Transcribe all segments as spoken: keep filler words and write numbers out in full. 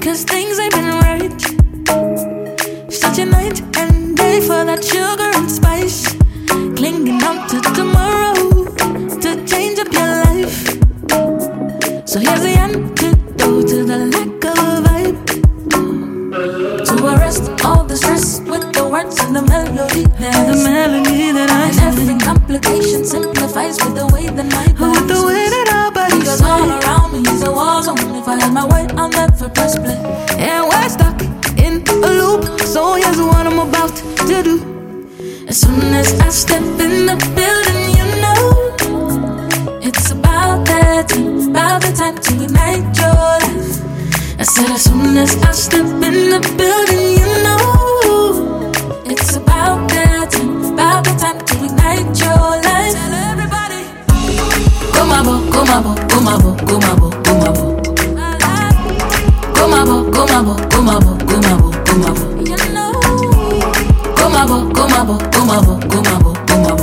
cause things ain't been right. Such a night and day for that sugar and spice. Clinging on to tomorrow to change up your life. So here's the antidote to the lack of vibe. To arrest all the stress with the words and the melody. There's the melody that I and every complication simplifies with the way that my body with the way that our bodies goes all around me. He's a war zone. If I had my way, I'll never press play. And we're stuck in a loop. So here's what I'm about to do. As soon as I step in the building, you know it's about that time, about the time to ignite your life. I said as soon as I step in the building, you know it's about that time, about the time to ignite your life. Tell everybody, come on, come on, come on, come on, come on, come on, come on, come on, come on, come on. You know, come on, come on, come on, come on, come on.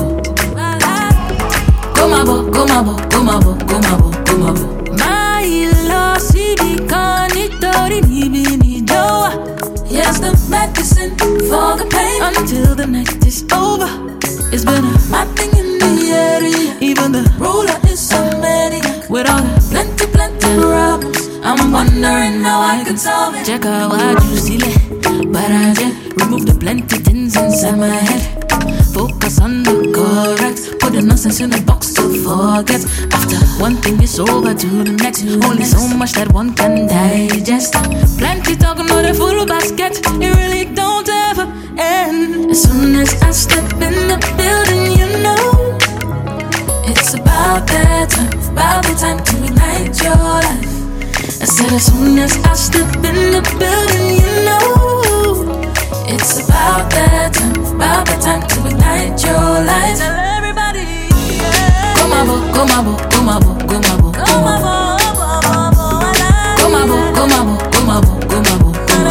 Komabo, komabo, komabo, komabo, komabo. My love, sibi kanitori nibini joa. Here's the medicine for the pain until the night is over. It's been a mad thing in the area. Even the ruler is so maniac. With all the plenty, plenty problems, I'm wondering how I can solve it. Check out what you see, but I just remove the plenty things inside my head. Focus on the correct. Put the nonsense in a box to forget. After one thing is over to the next. Only so much that one can digest. Plenty talking on a full basket. It really don't ever end. As soon as I step in the building, you know it's about that time, about the time to ignite your life. I said as soon as I step in the building, you know it's about that time, about the time to ignite your life. Tell everybody, yeah. Come on, come on, come on, come on, come on, come on, come on, come on, come on, come on,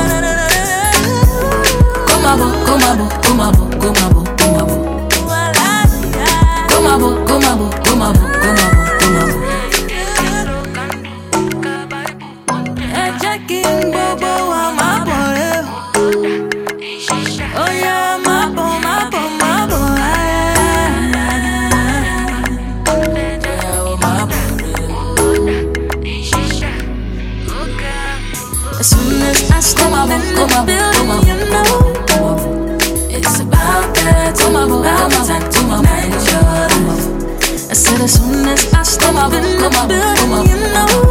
come on, come on, come on, come on, come on, come on, come on. Jacking Bobo, I'm a boy. Oh yeah, my boy, my boy, my boy. As soon as I step in the building, you know it's about that time, about the time to ignite your life. I said as soon as I step in the building, you know